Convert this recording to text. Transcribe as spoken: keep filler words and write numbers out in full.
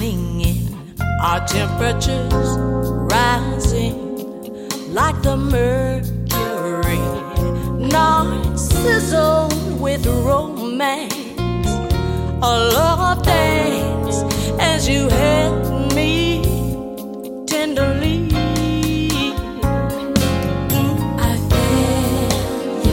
clinging, our temperatures rising like the mercury, not sizzled with romance, a love